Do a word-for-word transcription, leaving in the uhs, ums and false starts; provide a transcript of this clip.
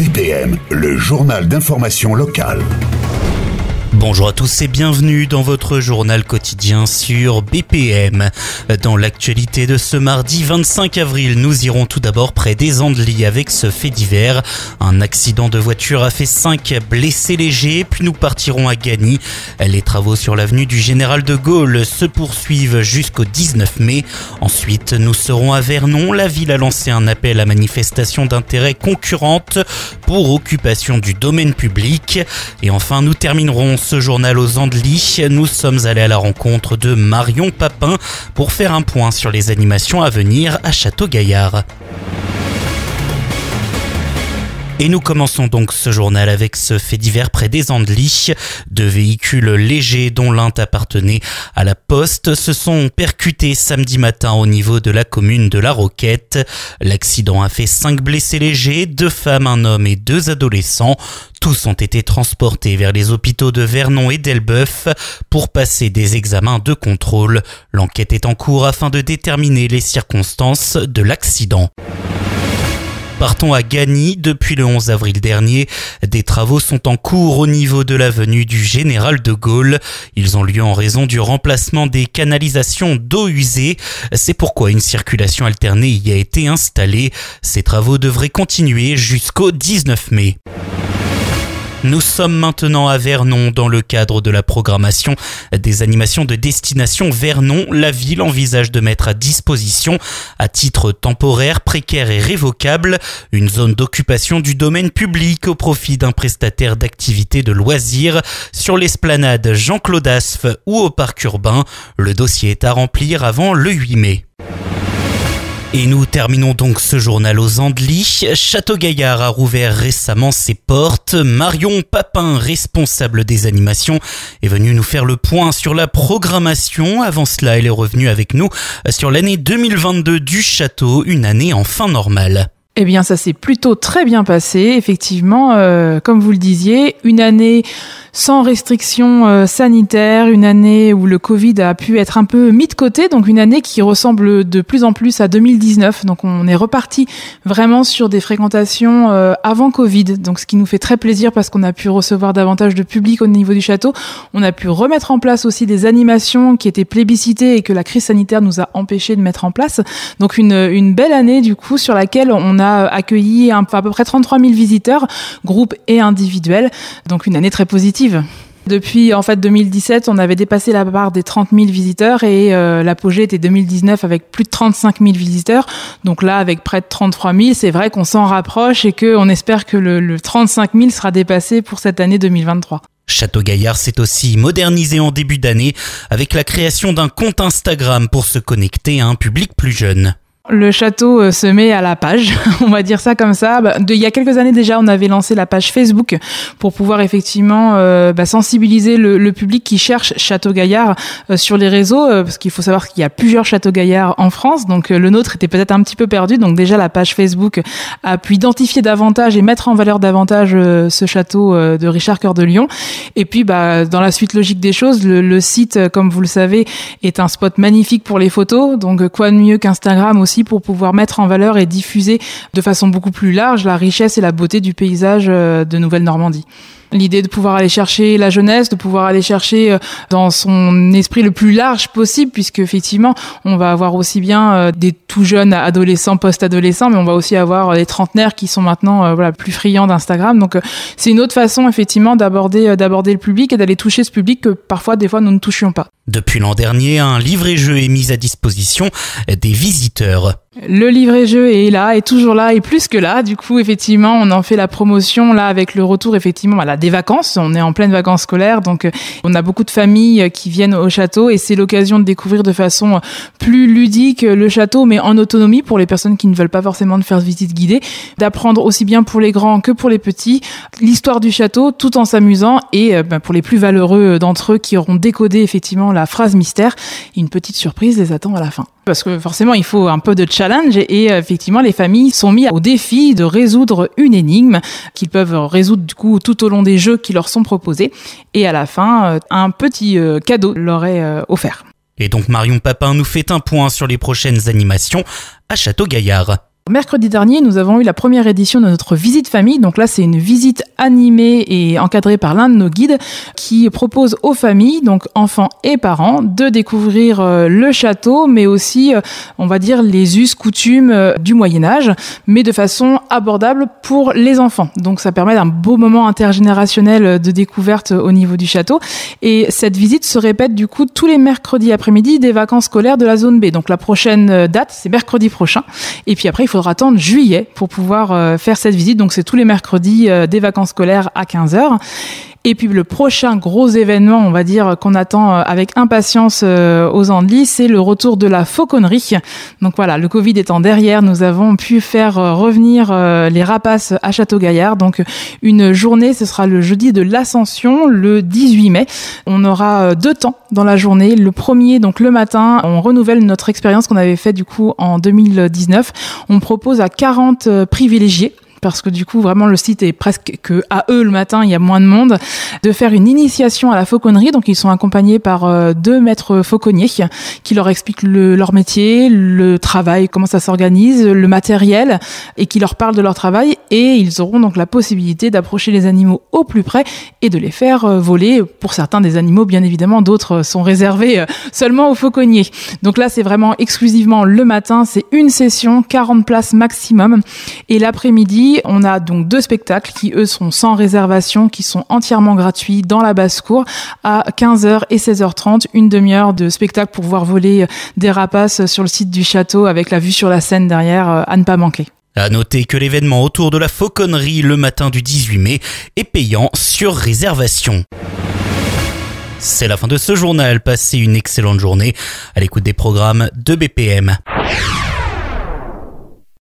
B P M, le journal d'information locale. Bonjour à tous et bienvenue dans votre journal quotidien sur B P M. Dans l'actualité de ce mardi vingt-cinq avril, nous irons tout d'abord près des Andelys avec ce fait divers. Un accident de voiture a fait cinq blessés légers, puis nous partirons à Gagny. Les travaux sur l'avenue du Général de Gaulle se poursuivent jusqu'au dix-neuf mai. Ensuite, nous serons à Vernon. La ville a lancé un appel à manifestation d'intérêt concurrente pour occupation du domaine public. Et enfin, nous terminerons ce journal aux Andelys. Nous sommes allés à la rencontre de Marion Papin pour faire un point sur les animations à venir à Château-Gaillard. Et nous commençons donc ce journal avec ce fait divers près des Andelys. Deux véhicules légers dont l'un appartenait à la Poste se sont percutés samedi matin au niveau de la commune de La Roquette. L'accident a fait cinq blessés légers, deux femmes, un homme et deux adolescents. Tous ont été transportés vers les hôpitaux de Vernon et d'Elbeuf pour passer des examens de contrôle. L'enquête est en cours afin de déterminer les circonstances de l'accident. Partons à Gagny. Depuis le onze avril dernier, des travaux sont en cours au niveau de l'avenue du Général de Gaulle. Ils ont lieu en raison du remplacement des canalisations d'eau usée. C'est pourquoi une circulation alternée y a été installée. Ces travaux devraient continuer jusqu'au dix-neuf mai. Nous sommes maintenant à Vernon dans le cadre de la programmation des animations de destination Vernon. La ville envisage de mettre à disposition, à titre temporaire, précaire et révocable, une zone d'occupation du domaine public au profit d'un prestataire d'activités de loisirs sur l'esplanade Jean-Claude Asff ou au parc urbain. Le dossier est à remplir avant le huit mai. Et nous terminons donc ce journal aux Andelys. Château-Gaillard a rouvert récemment ses portes. Marion Papin, responsable des animations, est venue nous faire le point sur la programmation. Avant cela, elle est revenue avec nous sur l'année deux mille vingt-deux du château, une année en fin normale. Eh bien, ça s'est plutôt très bien passé. Effectivement, euh, comme vous le disiez, une année sans restrictions euh, sanitaires, une année où le Covid a pu être un peu mis de côté, donc une année qui ressemble de plus en plus à deux mille dix-neuf. Donc on est reparti vraiment sur des fréquentations euh, avant Covid, donc ce qui nous fait très plaisir parce qu'on a pu recevoir davantage de public au niveau du château. On a pu remettre en place aussi des animations qui étaient plébiscitées et que la crise sanitaire nous a empêché de mettre en place. Donc une, une belle année du coup sur laquelle on a accueilli un, à peu près trente-trois mille visiteurs, groupes et individuels, donc une année très positive. Depuis en fait deux mille dix-sept, on avait dépassé la barre des trente mille visiteurs et euh, l'apogée était deux mille dix-neuf avec plus de trente-cinq mille visiteurs. Donc là, avec près de trente-trois mille, c'est vrai qu'on s'en rapproche et qu'on espère que le, le trente-cinq mille sera dépassé pour cette année deux mille vingt-trois. Château-Gaillard s'est aussi modernisé en début d'année avec la création d'un compte Instagram pour se connecter à un public plus jeune. Le château euh, se met à la page, on va dire ça comme ça. Bah, de, il y a quelques années déjà, on avait lancé la page Facebook pour pouvoir effectivement euh, bah, sensibiliser le, le public qui cherche Château-Gaillard euh, sur les réseaux, euh, parce qu'il faut savoir qu'il y a plusieurs Château-Gaillard en France, donc euh, le nôtre était peut-être un petit peu perdu. Donc déjà, la page Facebook a pu identifier davantage et mettre en valeur davantage euh, ce château euh, de Richard Cœur de Lion. Et puis, bah, dans la suite logique des choses, le, le site, comme vous le savez, est un spot magnifique pour les photos. Donc quoi de mieux qu'Instagram aussi pour pouvoir mettre en valeur et diffuser de façon beaucoup plus large la richesse et la beauté du paysage de Nouvelle-Normandie. L'idée de pouvoir aller chercher la jeunesse, de pouvoir aller chercher dans son esprit le plus large possible, puisque effectivement, on va avoir aussi bien des tout jeunes adolescents, post-adolescents, mais on va aussi avoir des trentenaires qui sont maintenant voilà plus friands d'Instagram. Donc c'est une autre façon effectivement d'aborder d'aborder le public et d'aller toucher ce public que parfois, des fois, nous ne touchions pas. Depuis l'an dernier, un livret-jeu est mis à disposition des visiteurs. Le livret-jeu est là, est toujours là, et plus que là. Du coup, effectivement, on en fait la promotion là avec le retour effectivement voilà, des vacances. On est en pleine vacances scolaires, donc on a beaucoup de familles qui viennent au château et c'est l'occasion de découvrir de façon plus ludique le château, mais en autonomie pour les personnes qui ne veulent pas forcément de faire visite guidée, d'apprendre aussi bien pour les grands que pour les petits l'histoire du château tout en s'amusant et ben, pour les plus valeureux d'entre eux qui auront décodé effectivement la phrase mystère, une petite surprise les attend à la fin. Parce que forcément, il faut un peu de challenge et, et effectivement, les familles sont mises au défi de résoudre une énigme qu'ils peuvent résoudre du coup tout au long des jeux qui leur sont proposés. Et à la fin, un petit cadeau leur est offert. Et donc Marion Papin nous fait un point sur les prochaines animations à Château-Gaillard. Mercredi dernier, nous avons eu la première édition de notre visite famille. Donc là, c'est une visite animée et encadrée par l'un de nos guides qui propose aux familles, donc enfants et parents, de découvrir euh, le château, mais aussi, euh, on va dire, les us, coutumes euh, du Moyen-Âge, mais de façon abordable pour les enfants. Donc ça permet d'un beau moment intergénérationnel de découverte au niveau du château. Et cette visite se répète du coup tous les mercredis après-midi des vacances scolaires de la zone B. Donc la prochaine date, c'est mercredi prochain. Et puis après, il faudra attendre juillet pour pouvoir euh, faire cette visite. Donc c'est tous les mercredis euh, des vacances scolaires à quinze heures. Et puis le prochain gros événement, on va dire, qu'on attend avec impatience euh, aux Andelys, c'est le retour de la fauconnerie. Donc voilà, le Covid étant derrière, nous avons pu faire revenir euh, les rapaces à Château-Gaillard. Donc une journée, ce sera le jeudi de l'Ascension, le dix-huit mai. On aura deux temps dans la journée. Le premier, donc le matin, on renouvelle notre expérience qu'on avait fait du coup en deux mille dix-neuf. On propose à quarante privilégiés, parce que du coup, vraiment, le site est presque que à eux le matin, il y a moins de monde, de faire une initiation à la fauconnerie. Donc, ils sont accompagnés par euh, deux maîtres fauconniers qui leur expliquent le, leur métier, le travail, comment ça s'organise, le matériel, et qui leur parlent de leur travail. Et ils auront donc la possibilité d'approcher les animaux au plus près et de les faire euh, voler. Pour certains des animaux, bien évidemment, d'autres sont réservés euh, seulement aux fauconniers. Donc là, c'est vraiment exclusivement le matin. C'est une session, quarante places maximum. Et l'après-midi, on a donc deux spectacles qui, eux, sont sans réservation, qui sont entièrement gratuits dans la basse-cour à quinze heures et seize heures trente, une demi-heure de spectacle pour voir voler des rapaces sur le site du château avec la vue sur la Seine derrière, à ne pas manquer. À noter que l'événement autour de la fauconnerie le matin du dix-huit mai est payant sur réservation. C'est la fin de ce journal. Passez une excellente journée à l'écoute des programmes de B P M.